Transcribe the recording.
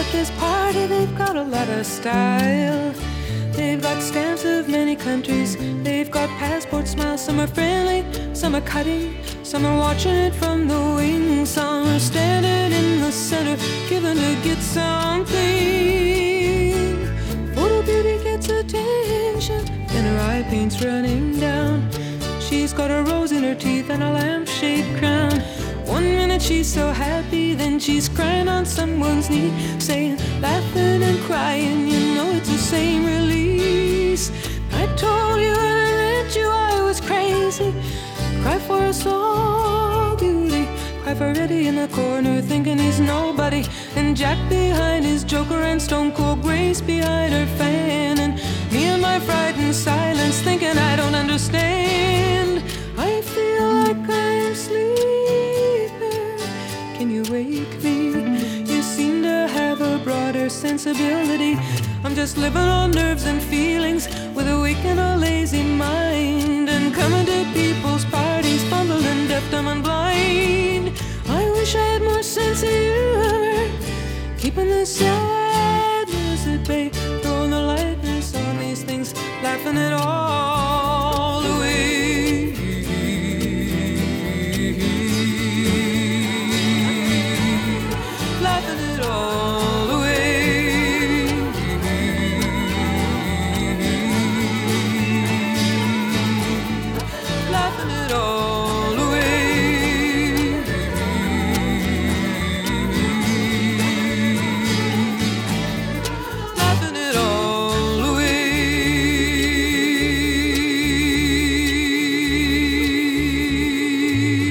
at this party, they've got a lot of style. They've got stamps of many countries. They've got passport smiles. Some are friendly, some are cutting, some are watching it from the wings. Some are standing in the center, giving to get something. Photo beauty gets attention, and her eye paint's running down. She's got a rose in her teeth and a lampshade crown. One minute she's so happy, then she's crying on someone's knee, saying, laughing and crying, you know it's the same release. I told you when I met you I was crazy. Cry for a soul beauty, cry for Eddie in the corner thinking he's nobody, and Jack behind his Joker, and Stone Cold Grace behind her fan, and me in my frightened silence thinking I don't understand. I feel like I'm sleeping. Can you wake me? You seem to have a broader sensibility. I'm just living on nerves and feelings, with a weak and a lazy mind, and coming to people's parties, fumbling, deaf, dumb, and blind. I wish I had more sense of humor, keeping the sadness at bay, throwing the lightness on these things, laughing at all